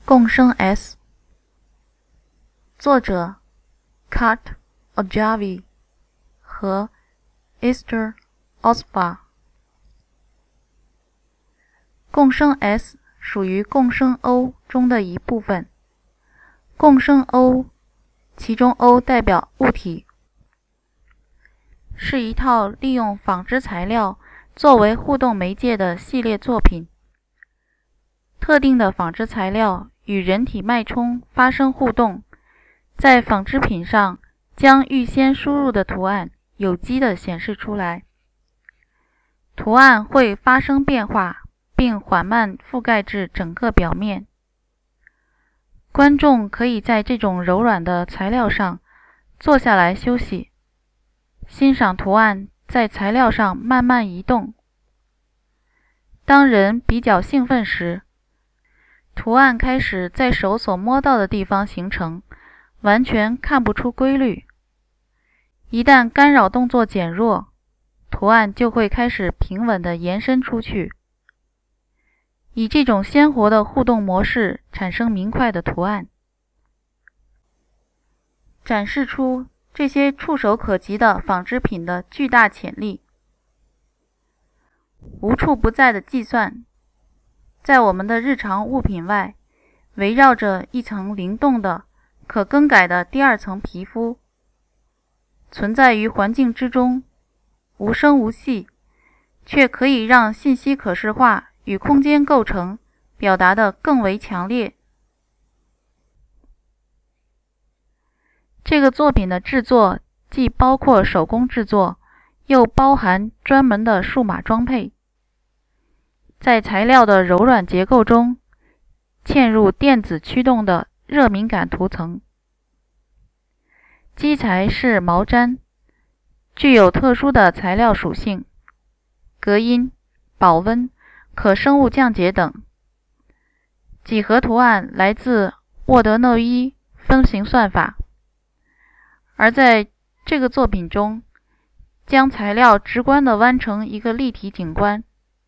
共生 S， 作者 Kat Ojavi 和 Esther Osba。共生 S 属于共生 O 中的一部分。共生 O， 其中 O 代表物体，是一套利用纺织材料作为互动媒介的系列作品。特定的纺织材料与人体脉冲发生互动，在纺织品上将预先输入的图案有机地显示出来。图案会发生变化，并缓慢覆盖至整个表面。观众可以在这种柔软的材料上坐下来休息，欣赏图案在材料上慢慢移动。当人比较兴奋时，图案开始在手所摸到的地方形成，完全看不出规律。一旦干扰动作减弱，图案就会开始平稳地延伸出去。以这种鲜活的互动模式产生明快的图案，展示出这些触手可及的纺织品的巨大潜力。无处不在的计算，在我们的日常物品外，围绕着一层灵动的、可更改的第二层皮肤，存在于环境之中，无声无息，却可以让信息可视化与空间构成表达得更为强烈。这个作品的制作既包括手工制作，又包含专门的数码装配。在材料的柔软结构中嵌入电子驱动的热敏感涂层。基材是毛毡，具有特殊的材料属性，隔音、保温、可生物降解等。几何图案来自沃德诺伊分形算法，而在这个作品中，将材料直观地弯成一个立体景观。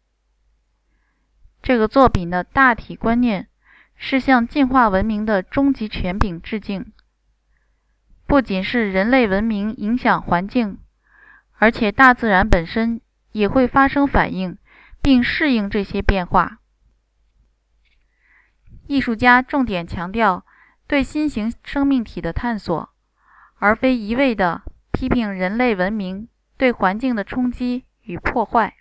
这个作品的大体观念是向进化文明的终极权柄致敬，不仅是人类文明影响环境，而且大自然本身也会发生反应，并适应这些变化。艺术家重点强调对新型生命体的探索，而非一味地批评人类文明对环境的冲击与破坏。